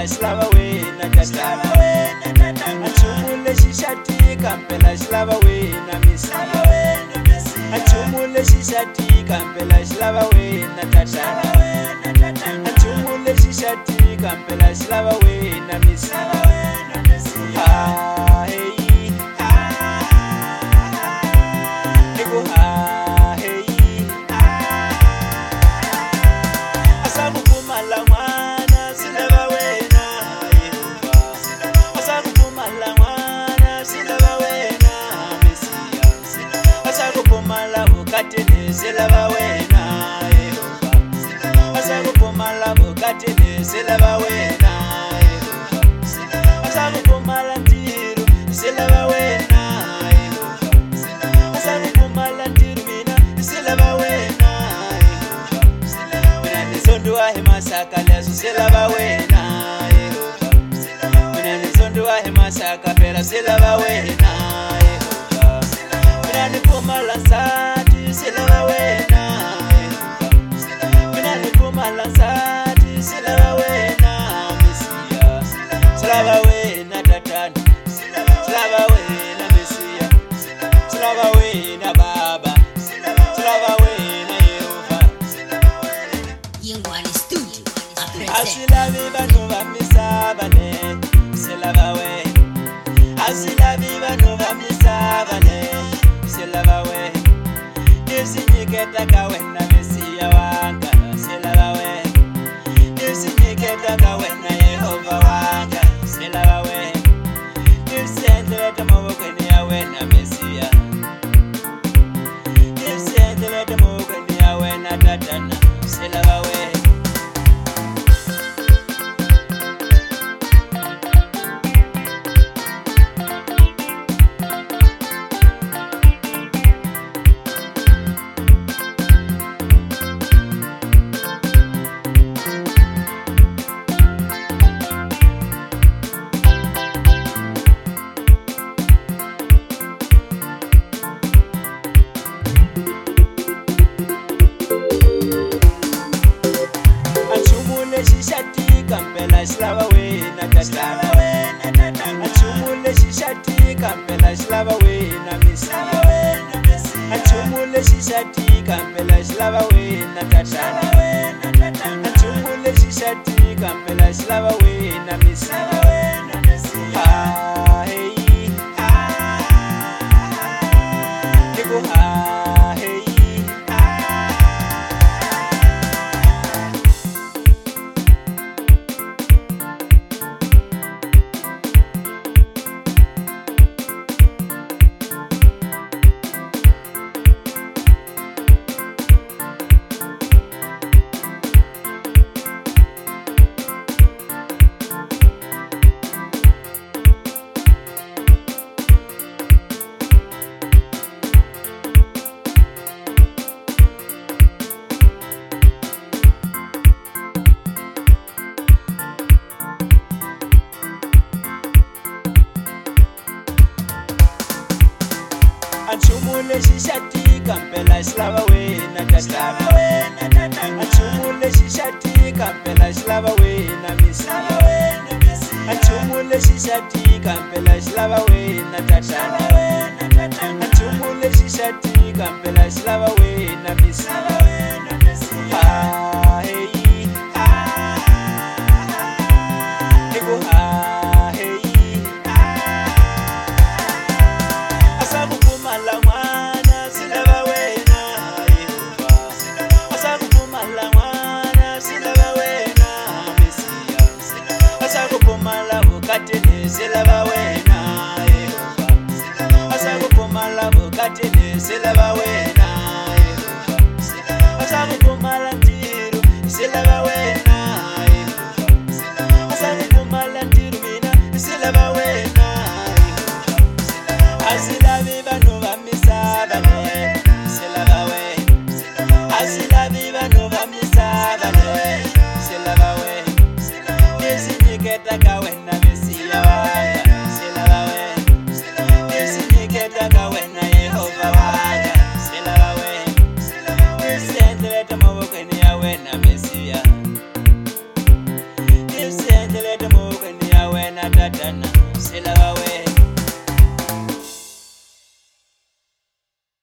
kampela slava wena tatana achumule shishati kampela slava wena mesiya achumule shishati kampela slava wena tatana achumule shishati kampela slava wena mesiya Silava wena Yehova Asakupoma labo katene silava wena Yehova Asakupoma lantiru silava wena Yehova Asakupoma lantiru mina silava wena Yehova Mina nizondua hemasaka lesu silava wena Yehova Mina nizondua hemasaka pera silava wena Yehova Mina nipoma lansati silava wena Mina nipoma lansati silava wena Mesiya Silava wena tatana Silava wena Mesiya Silava wena Baba Silava wena Yehova Yingwani Studio Asilavi banu bamisabane Silava wena Asilavi banu bamisabane Silava wena Nisinyiketa kawena Mesiya wanga Silava wena Nisinyiketa kawena Yehova wanga Silava wena Nisendelete mawokeni ya wena Mesiya Nisendelete mawokeni ya wena tatana Silava wena Kampela slava wena tatana achumule shishati kampela slava wena Mesiya achumule shishati kampela slava wena tatana achumule shishati kampela slava wena Mesiya Achumule shishati kampela slava wena tatana achumule shishati kampela slava wena Mesiya achumule shishati kampela slava wena tatana achumule shishati kampela slava wena Mesiya Silava wena Yehova Asakupoma labo katene silava wena Yehova Asakupoma lantiru silava wena Yehova Asakupoma lantiru mina silava wena Yehova Asilavi banu bamisabane silava wena Asilavi banu bamisabane silava wena Nisinyiketa kawena Silava wena Nisinyiketa kawena Yehova wanga Silava wena Nisendelete mawokeni ya wena Mesiya Nisendelete tatana silaba